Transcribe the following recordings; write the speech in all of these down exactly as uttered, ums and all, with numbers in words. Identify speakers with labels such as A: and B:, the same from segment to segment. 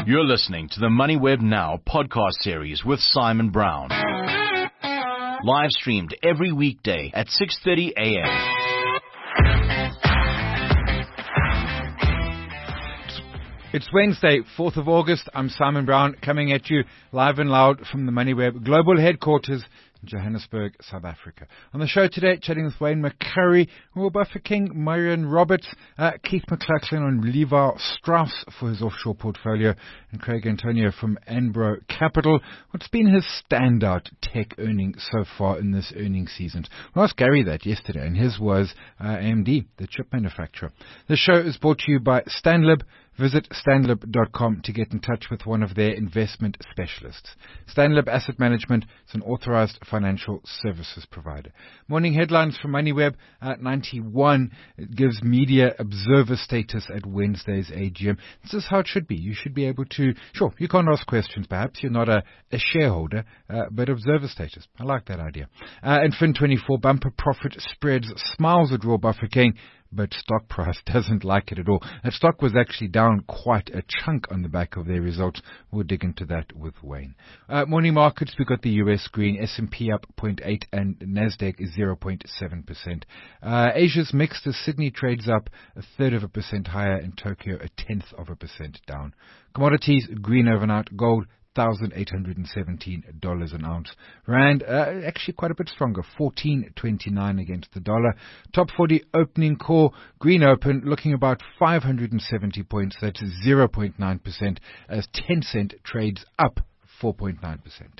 A: You're listening to the MoneyWeb Now podcast series with Simon Brown. Live streamed every weekday at six thirty a.m.
B: It's Wednesday, fourth of August. I'm Simon Brown, coming at you live and loud from the MoneyWeb Global Headquarters in Johannesburg, South Africa. On the show today, chatting with Wayne McCurrie, Royal Bafokeng, Marion Roberts, uh, Keith McLachlan on Levi Strauss for his offshore portfolio, and Craig Antonio from Anbro Capital. What's been his standout tech earning so far in this earnings season? We asked Gary that yesterday, and his was uh, A M D, the chip manufacturer. The show is brought to you by Stanlib. Visit stanlib dot com to get in touch with one of their investment specialists. Stanlib Asset Management is an authorized financial services provider. Morning headlines from MoneyWeb at ninety-one. It gives media observer status at Wednesday's A G M. This is how it should be. You should be able to, sure, you can't ask questions perhaps. You're not a, a shareholder, uh, but observer status. I like that idea. Uh, and Fin twenty-four bumper profit spreads smiles at Royal Bafokeng, but stock price doesn't like it at all. That stock was actually down quite a chunk on the back of their results. We'll dig into that with Wayne. Uh, morning markets, we've got the U S green, S and P up zero point eight and Nasdaq is zero point seven percent. Uh, Asia's mixed as Sydney trades up a third of a percent higher and Tokyo a tenth of a percent down. Commodities, green overnight, gold one thousand eight hundred seventeen dollars an ounce. Rand, uh, actually quite a bit stronger, fourteen twenty-nine against the dollar. Top forty opening core, green open, looking about five hundred seventy points. That's zero point nine percent as Tencent trades up four point nine percent.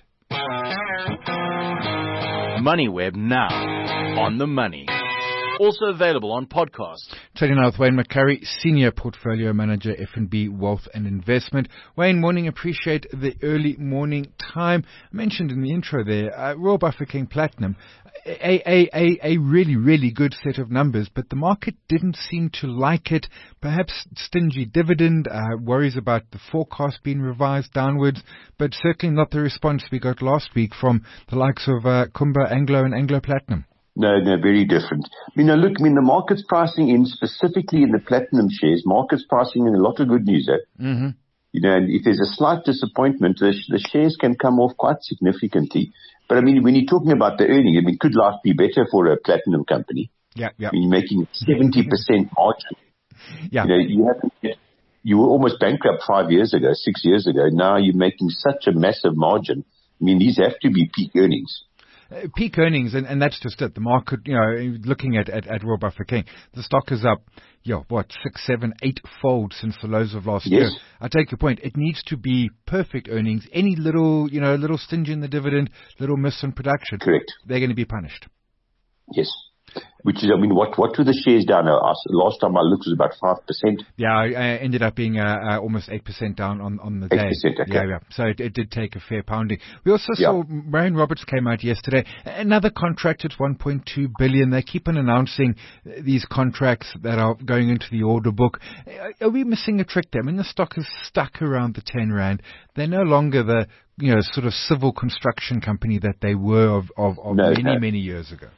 A: MoneyWeb Now, on the money. Also available on podcast.
B: Chatting now with Wayne McCurrie, Senior Portfolio Manager, F N B Wealth and Investment. Wayne, morning. Appreciate the early morning time. I mentioned in the intro there, uh, Royal Bafokeng Platinum, a, a, a, a really, really good set of numbers, but the market didn't seem to like it. Perhaps stingy dividend, uh, worries about the forecast being revised downwards, but certainly not the response we got last week from the likes of uh, Kumba, Anglo and Anglo Platinum.
C: No, no, very different. I mean, now look, I mean, the market's pricing in, specifically in the platinum shares, market's pricing in a lot of good news, eh? Mm-hmm. You know, and if there's a slight disappointment, the, the shares can come off quite significantly. But I mean, when you're talking about the earning, I mean, could life be better for a platinum company?
B: Yeah, yeah.
C: I mean, you're making seventy percent margin.
B: Yeah.
C: You know, you have, you were almost bankrupt five years ago, six years ago. Now you're making such a massive margin. I mean, these have to be peak earnings.
B: Uh, peak earnings, and, and that's just it. The market, you know, looking at, at, at Royal Bafokeng, the stock is up, yeah, what, six, seven, eight fold since the lows of last
C: yes.
B: year. I take your point. It needs to be perfect earnings. Any little, you know, little stingy in the dividend, little miss in production.
C: Correct.
B: They're going to be punished.
C: Yes. Which is, I mean, what, what were the shares down? Uh, last time I looked was about five percent.
B: Yeah, I ended up being uh, uh, almost eight percent down on, on the day.
C: eight percent, okay.
B: Yeah, yeah. So it, it did take a fair pounding. We also yeah. saw Marion Roberts came out yesterday. Another contract at one point two billion dollars. They keep on announcing these contracts that are going into the order book. Are we missing a trick there? I mean, the stock is stuck around the ten rand. They're no longer the, you know, sort of civil construction company that they were of, of, of no, many, no. many years ago.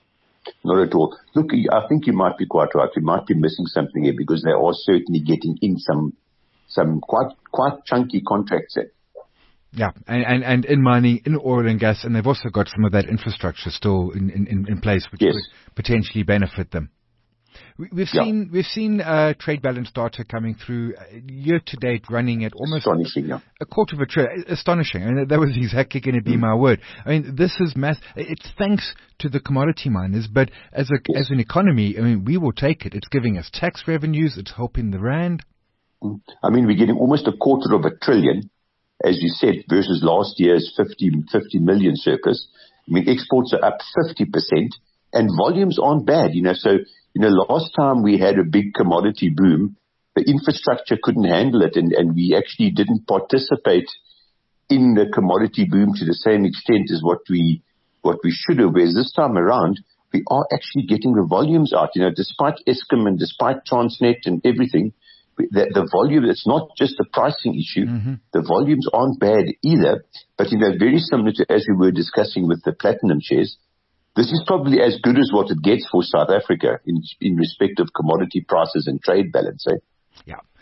C: Not at all. Look, I think you might be quite right. You might be missing something here because they are certainly getting in some some quite quite chunky contracts in.
B: Yeah, and, and, and in mining, in oil and gas, and they've also got some of that infrastructure still in, in, in place, which
C: yes.
B: could potentially benefit them. We've
C: yeah.
B: seen we've seen uh, trade balance data coming through uh, year to date, running at almost
C: astonishing, yeah.
B: a quarter of a trillion. Astonishing. I mean, that was exactly going to be mm. my word. I mean, this is mass. It's thanks to the commodity miners, but as a
C: yes.
B: as an economy, I mean, we will take it. It's giving us tax revenues. It's helping the rand.
C: Mm. I mean, we're getting almost a quarter of a trillion, as you said, versus last year's fifty, fifty million surplus. I mean, exports are up fifty percent, and volumes aren't bad. You know, so. You know, last time we had a big commodity boom, the infrastructure couldn't handle it, and, and we actually didn't participate in the commodity boom to the same extent as what we what we should have. Whereas this time around, we are actually getting the volumes out. You know, despite Eskom and despite Transnet and everything, the, the volume, it's not just a pricing issue. Mm-hmm. The volumes aren't bad either. But, you know, very similar to as we were discussing with the platinum shares, this is probably as good as what it gets for South Africa in in respect of commodity prices and trade balance. Eh?
B: Yeah.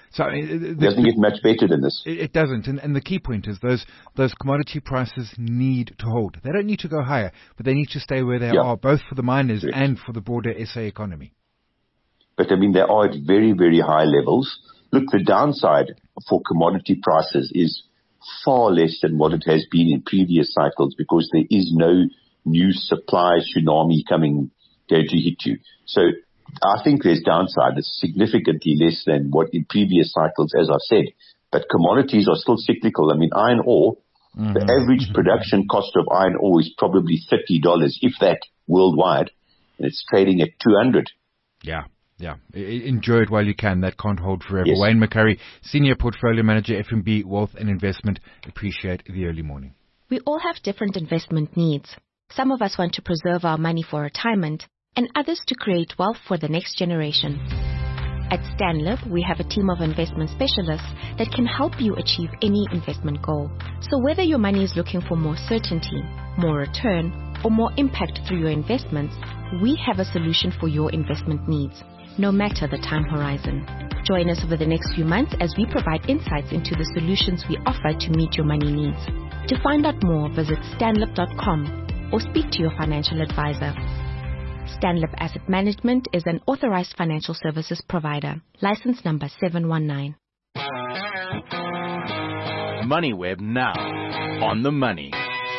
B: So uh,
C: it doesn't get much better than this.
B: It, it doesn't. And, and the key point is those those commodity prices need to hold. They don't need to go higher, but they need to stay where they
C: yeah.
B: are, both for the miners
C: Correct.
B: and for the broader S A economy.
C: But I mean, they are at very, very high levels. Look, the downside for commodity prices is far less than what it has been in previous cycles because there is no new supply tsunami coming going to hit you. So I think there's downside. It's significantly less than what in previous cycles, as I've said. But commodities are still cyclical. I mean, iron ore, mm-hmm. the average production cost of iron ore is probably thirty dollars, if that, worldwide, and it's trading at two hundred dollars.
B: Yeah. Yeah, enjoy it while you can. That can't hold forever.
C: Yes.
B: Wayne McCurry, Senior Portfolio Manager, F N B Wealth and Investment. Appreciate the early morning.
D: We all have different investment needs. Some of us want to preserve our money for retirement, and others to create wealth for the next generation. At Stanlib, we have a team of investment specialists that can help you achieve any investment goal. So whether your money is looking for more certainty, more return, or more impact through your investments, we have a solution for your investment needs, no matter the time horizon. Join us over the next few months as we provide insights into the solutions we offer to meet your money needs. To find out more, visit stanlib dot com or speak to your financial advisor. Stanlib Asset Management is an authorized financial services provider. License number seven one nine.
A: MoneyWeb now. On the money.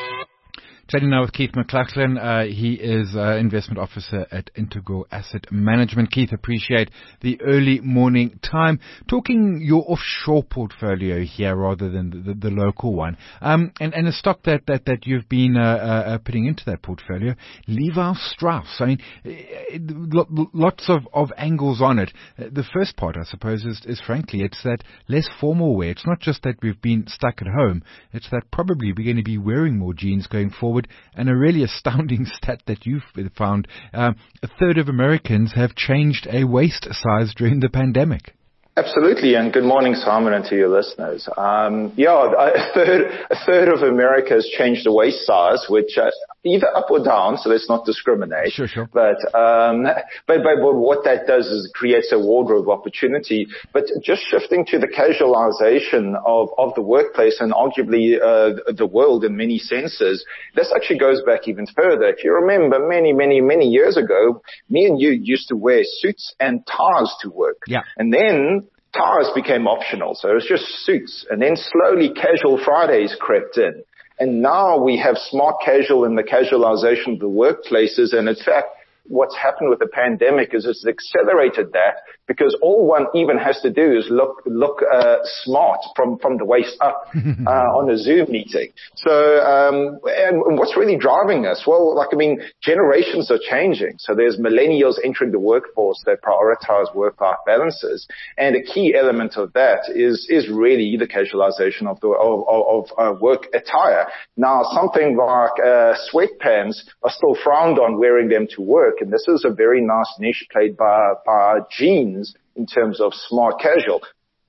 B: Chatting now with Keith McLachlan. Uh, he is uh, Investment Officer at Integral Asset Management. Keith, appreciate the early morning time. Talking your offshore portfolio here rather than the, the, the local one. Um, and, and a stock that, that, that you've been uh, uh, putting into that portfolio, Levi Strauss. I mean, it, lots of, of angles on it. The first part, I suppose, is, is frankly, it's that less formal wear. It's not just that we've been stuck at home. It's that probably we're going to be wearing more jeans going forward. And a really astounding stat that you've found, um, a third of Americans have changed a waist size during the pandemic.
E: Absolutely, and good morning, Simon, and to your listeners. Um, yeah, a third, a third of America has changed the waist size, which uh, either up or down, so let's not discriminate.
B: Sure, sure.
E: But, um, but, but what that does is it creates a wardrobe opportunity. But just shifting to the casualization of, of the workplace and arguably uh, the world in many senses, this actually goes back even further. If you remember, many, many, many years ago, me and you used to wear suits and ties to work.
B: Yeah.
E: And then ties became optional, so it was just suits. And then slowly casual Fridays crept in. And now we have smart casual in the casualization of the workplaces. And in fact, what's happened with the pandemic is it's accelerated that because all one even has to do is look look uh, smart from, from the waist up uh, on a Zoom meeting. So, um, and, and what's really driving us? Well, like, I mean, generations are changing. So there's millennials entering the workforce that prioritize work-life balances. And a key element of that is, is really the casualization of the, of, of, of uh, work attire. Now, something like, uh, sweatpants are still frowned on wearing them to work. And this is a very nice niche played by, by jeans in terms of smart casual.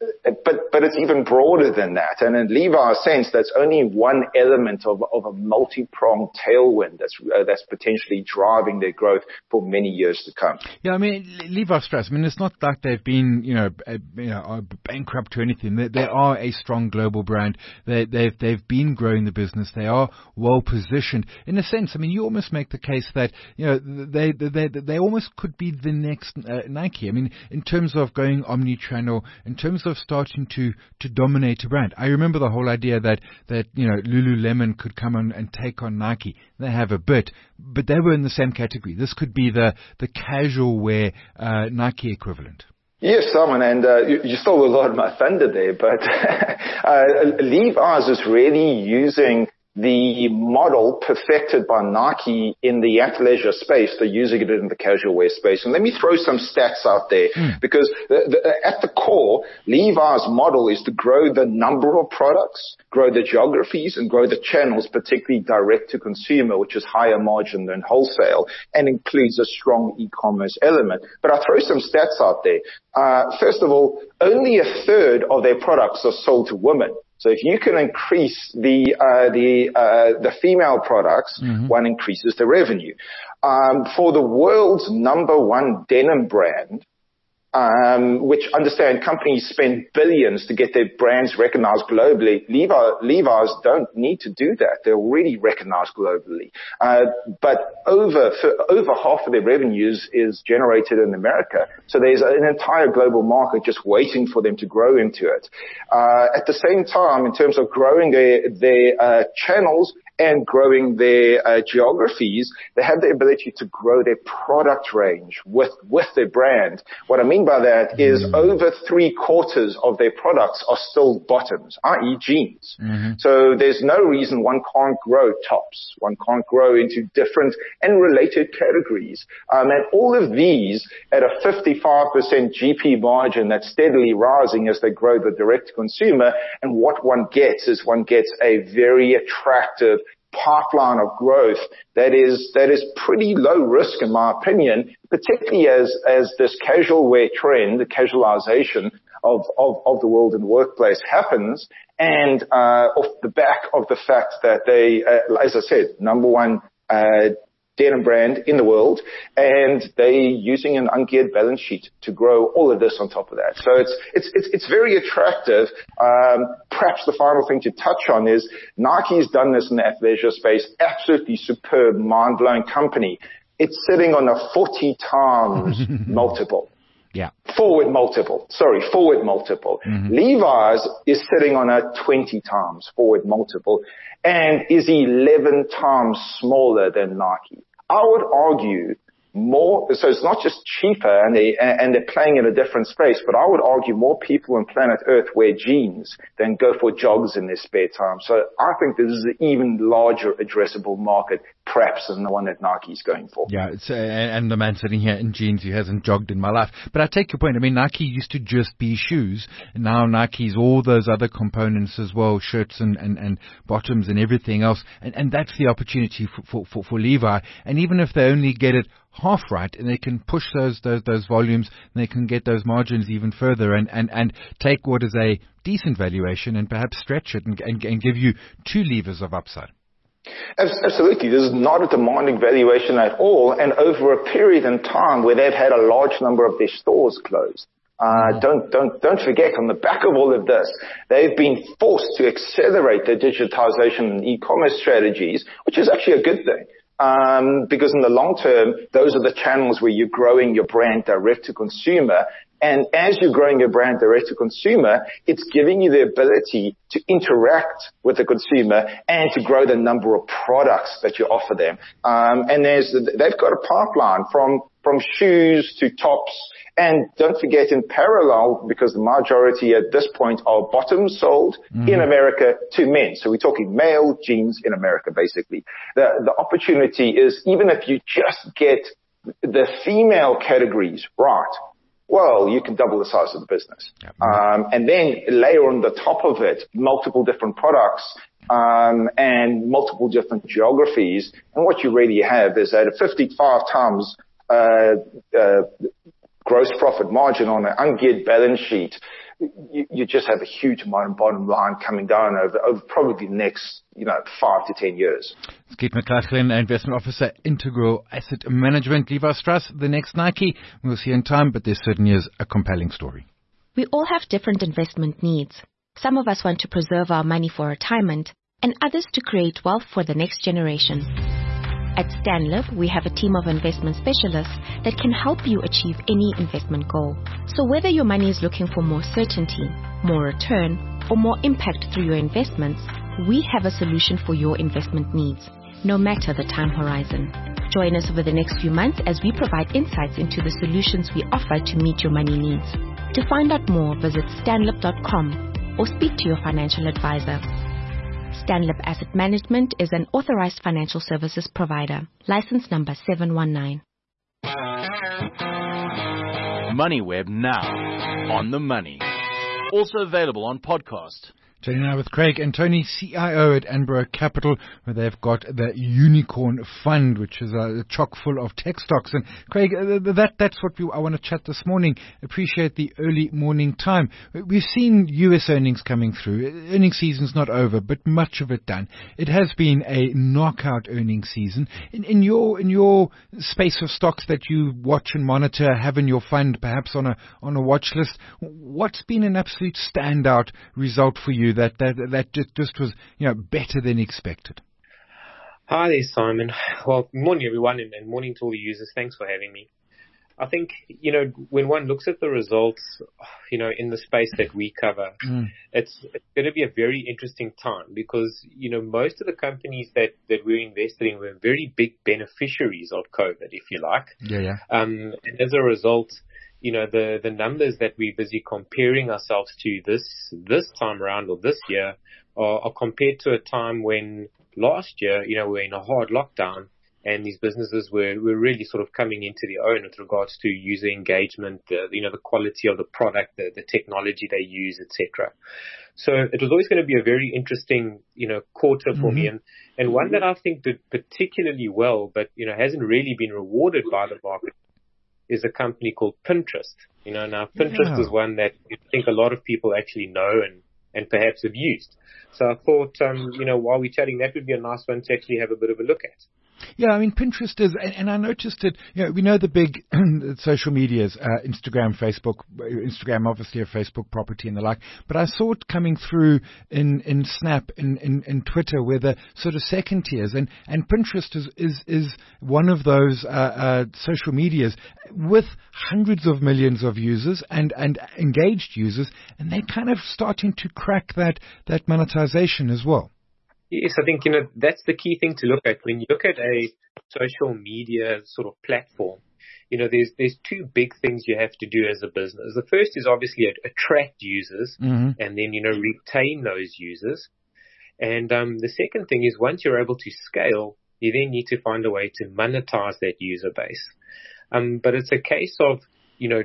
E: But, but it's even broader than that. And in Levi's sense, that's only one element of, of a multi-pronged tailwind that's, uh, that's potentially driving their growth for many years to come.
B: Yeah, I mean, Levi Strauss, I mean, it's not like they've been, you know, uh, you know bankrupt or anything. They, they are a strong global brand. They, they've, they've been growing the business. They are well positioned. In a sense, I mean, you almost make the case that, you know, they, they, they, they almost could be the next uh, Nike. I mean, in terms of going omni-channel, in terms of of starting to, to dominate a brand. I remember the whole idea that, that, you know, Lululemon could come on and take on Nike. They have a bit, but they were in the same category. This could be the, the casual wear, uh, Nike equivalent.
E: Yes, Simon, and uh, you, you stole a lot of my thunder there, but uh, Levi's is really using the model perfected by Nike in the athleisure space. They're using it in the casual wear space. And let me throw some stats out there mm. because the, the, at the core, Levi's model is to grow the number of products, grow the geographies, and grow the channels, particularly direct to consumer, which is higher margin than wholesale and includes a strong e-commerce element. But I'll throw some stats out there. Uh, first of all, only a third of their products are sold to women. So if you can increase the uh, the uh, the female products, mm-hmm. one increases the revenue. Um, for the world's number one denim brand, um, which understand companies spend billions to get their brands recognized globally. Levi, Levi's don't need to do that. They're already recognized globally. Uh, but over, for, over half of their revenues is generated in America. So there's an entire global market just waiting for them to grow into it. Uh, at the same time, in terms of growing their, their uh, channels and growing their uh, geographies, they have the ability to grow their product range with, with their brand. What I mean by that is mm-hmm. over three quarters of their products are still bottoms, that is jeans. Mm-hmm. So there's no reason one can't grow tops. One can't grow into different and related categories. Um, and all of these at a fifty-five percent G P margin that's steadily rising as they grow the direct consumer. And what one gets is one gets a very attractive pipeline of growth that is that is pretty low risk in my opinion, particularly as as this casual wear trend, the casualization of of, of the world in the workplace happens, and uh, off the back of the fact that they, uh, as I said, number one uh, denim brand in the world, and they using an ungeared balance sheet to grow all of this on top of that. So it's it's it's, it's very attractive. Um, perhaps the final thing to touch on is Nike's done this in the athleisure space. Absolutely superb, mind-blowing company. It's sitting on a forty times multiple.
B: Yeah.
E: Forward multiple. Sorry, forward multiple. Mm-hmm. Levi's is sitting on a twenty times forward multiple and is eleven times smaller than Nike. I would argue more, so it's not just cheaper and they, and they're playing in a different space, but I would argue more people on planet Earth wear jeans than go for jogs in their spare time. So I think this is an even larger addressable market, perhaps, than the one that Nike's going for.
B: Yeah, it's, uh, and the man sitting here in jeans who hasn't jogged in my life. But I take your point. I mean, Nike used to just be shoes. And now Nike's all those other components as well, shirts and, and, and bottoms and everything else. And, and that's the opportunity for, for, for, for Levi. And even if they only get it half right, and they can push those those those volumes, and they can get those margins even further, and and and take what is a decent valuation and perhaps stretch it and and, and give you two levers of upside.
E: Absolutely. This is not a demanding valuation at all, and over a period in time where they've had a large number of their stores closed. Uh, don't, don't, don't forget, on the back of all of this, they've been forced to accelerate their digitization and e-commerce strategies, which is actually a good thing. Um, because in the long term, those are the channels where you're growing your brand direct to consumer. And as you're growing your brand direct to consumer, it's giving you the ability to interact with the consumer and to grow the number of products that you offer them. Um, and there's, they've got a pipeline from, from shoes to tops. And don't forget, in parallel, because the majority at this point are bottoms sold mm-hmm. in America to men. So we're talking male jeans in America, basically. The, the opportunity is, even if you just get the female categories right, well, you can double the size of the business. Yep. Um, and then layer on the top of it multiple different products um, and multiple different geographies. And what you really have is at a fifty-five times uh, uh, gross profit margin on an ungeared balance sheet, you, you just have a huge amount of bottom line coming down over, over probably the next, you know, five to ten years.
B: Skeet McLachlan, Investment Officer, Integral Asset Management. Levi Strauss, the next Nike. We'll see in time, but there certainly is a compelling story.
D: We all have different investment needs. Some of us want to preserve our money for retirement, and others to create wealth for the next generation. At StanLiv, we have a team of investment specialists that can help you achieve any investment goal. So whether your money is looking for more certainty, more return, or more impact through your investments, we have a solution for your investment needs, no matter the time horizon. Join us over the next few months as we provide insights into the solutions we offer to meet your money needs. To find out more, visit stanlib dot com or speak to your financial advisor. StanLib Asset Management is an authorized financial services provider. License number seven one nine.
A: MoneyWeb now. On the money. Also available on podcast.
B: Chatting now with Craig and Tony, C I O at Anbro Capital, where they've got the Unicorn Fund, which is a chock full of tech stocks. And Craig, uh, that that's what we, I want to chat this morning. Appreciate the early morning time. We've seen U S earnings coming through. Earnings season's not over, but much of it done. It has been a knockout earnings season. In, in your in your space of stocks that you watch and monitor, have in your fund, perhaps on a on a watch list, what's been an absolute standout result for you that that that just, just was, you know, better than expected?
F: Hi there, Simon. Well, morning everyone, and, and morning to all the users. Thanks for having me. I think, you know, when one looks at the results, you know, in the space that we cover, mm. it's, it's going to be a very interesting time because, you know, most of the companies that, that we're invested in were very big beneficiaries of COVID, if you like.
B: Yeah, yeah.
F: Um, and as a result, you know, the, the numbers that we're busy comparing ourselves to this, this time around or this year are, are compared to a time when last year, you know, we were in a hard lockdown and these businesses were, were really sort of coming into their own with regards to user engagement, the, you know, the quality of the product, the, the technology they use, et cetera. So it was always going to be a very interesting, you know, quarter for mm-hmm. me, and, and one that I think did particularly well, but, you know, hasn't really been rewarded by the market, is a company called Pinterest. You know, now Pinterest yeah. is one that I think a lot of people actually know and, and perhaps have used. So I thought, um, you know, while we're chatting, that would be a nice one to actually have a bit of a look at.
B: Yeah, I mean, Pinterest is, and, and I noticed it, you know, we know the big social medias, uh, Instagram, Facebook, Instagram obviously a Facebook property and the like, but I saw it coming through in, in Snap, in, in, in Twitter, where the sort of second tiers, and, and Pinterest is, is, is one of those, uh, uh, social medias with hundreds of millions of users and, and engaged users, and they're kind of starting to crack that, that monetization as well.
F: Yes, I think, you know, that's the key thing to look at. When you look at a social media sort of platform, you know, there's there's two big things you have to do as a business. The first is obviously attract users mm-hmm. and then, you know, retain those users. And um, the second thing is once you're able to scale, you then need to find a way to monetize that user base. Um, but it's a case of, you know,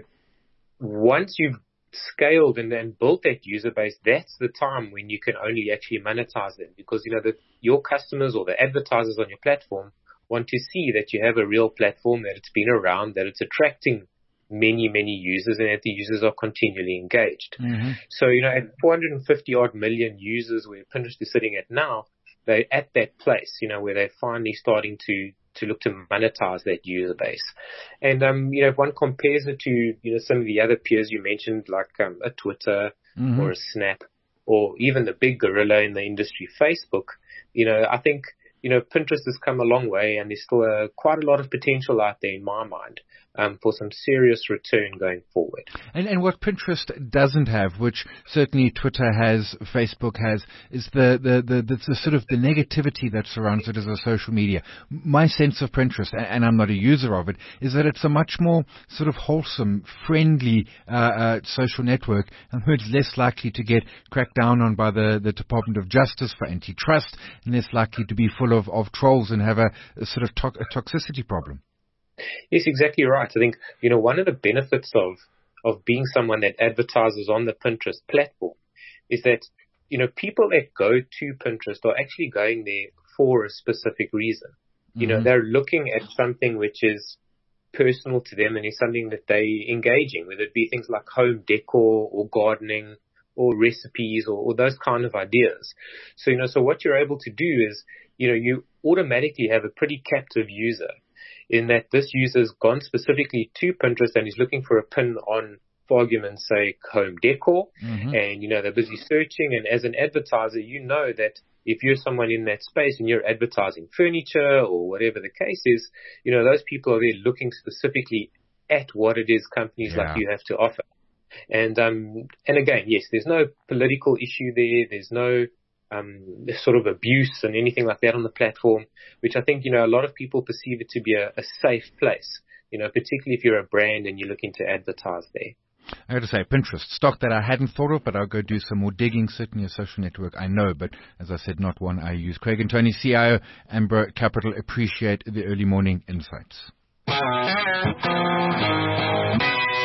F: once you've scaled and then built that user base, that's the time when you can only actually monetize them, because, you know, that your customers or the advertisers on your platform want to see that you have a real platform, that it's been around, that it's attracting many, many users, and that the users are continually engaged. Mm-hmm. So, you know, at four hundred fifty odd million users where Pinterest is sitting at now, they're at that place, you know, where they're finally starting to to look to monetize that user base. And, um, you know, if one compares it to, you know, some of the other peers you mentioned, like um, a Twitter mm-hmm. or a Snap, or even the big gorilla in the industry, Facebook, you know, I think, you know, Pinterest has come a long way, and there's still a, quite a lot of potential out there in my mind um, for some serious return going forward.
B: And, and what Pinterest doesn't have, which certainly Twitter has, Facebook has, is the, the, the, the, the sort of the negativity that surrounds it as a social media. My sense of Pinterest, and I'm not a user of it, is that it's a much more sort of wholesome, friendly uh, uh, social network, and where it's less likely to get cracked down on by the, the Department of Justice for antitrust, and less likely to be full of Of, of trolls and have a, a sort of to- a toxicity problem.
F: Yes, exactly right. I think, you know, one of the benefits of, of being someone that advertises on the Pinterest platform is that, you know, people that go to Pinterest are actually going there for a specific reason. You mm-hmm. know, they're looking at something which is personal to them and is something that they engage in, whether it be things like home decor or gardening or recipes or, or those kind of ideas. So, you know, so what you're able to do is, you know, you automatically have a pretty captive user in that this user has gone specifically to Pinterest and is looking for a pin on, for argument's sake, home decor. Mm-hmm. And, you know, they're busy searching. And as an advertiser, you know that if you're someone in that space and you're advertising furniture or whatever the case is, you know, those people are there looking specifically at what it is companies yeah. like you have to offer. And, um, and again, yes, there's no political issue there. There's no, um, sort of abuse and anything like that on the platform, which I think, you know, a lot of people perceive it to be a, a safe place, you know, particularly if you're a brand and you're looking to advertise there.
B: I got to say, Pinterest, stock that I hadn't thought of, but I'll go do some more digging. Certainly a social network I know, but as I said, not one I use. Craig and Tony, C I O, Anbro Capital, appreciate the early morning insights.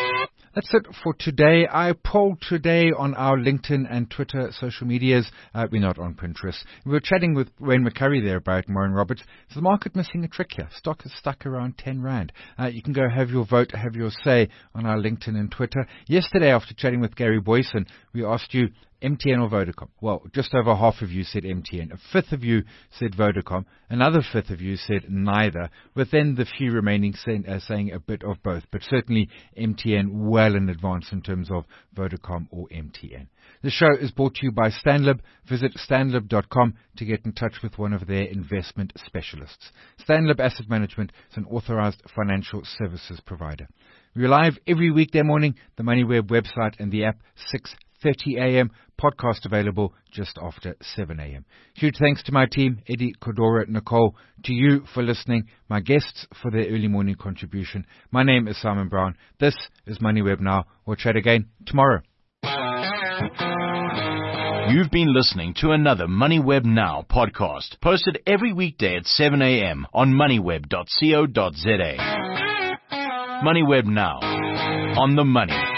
B: That's it for today. I polled today on our LinkedIn and Twitter social medias. Uh, we're not on Pinterest. We were chatting with Wayne McCurry there about Warren Roberts. Is the market missing a trick here? Stock is stuck around ten rand. Uh, you can go have your vote, have your say on our LinkedIn and Twitter. Yesterday, after chatting with Gary Boyson, we asked you, M T N or Vodacom? Well, just over half of you said M T N. A fifth of you said Vodacom. Another fifth of you said neither, with then the few remaining say, uh, saying a bit of both. But certainly M T N well in advance in terms of Vodacom or M T N. The show is brought to you by Stanlib. Visit stanlib dot com to get in touch with one of their investment specialists. Stanlib Asset Management is an authorized financial services provider. We're live every weekday morning, the MoneyWeb website and the app, six thirty a.m. Podcast available just after seven a.m. Huge thanks to my team, Eddie, Kodora, Nicole, to you for listening, my guests for their early morning contribution. My name is Simon Brown. This is MoneyWeb Now. We'll chat again tomorrow.
A: You've been listening to another MoneyWeb Now podcast, posted every weekday at seven a.m. on moneyweb dot co dot za. MoneyWeb Now, on the money.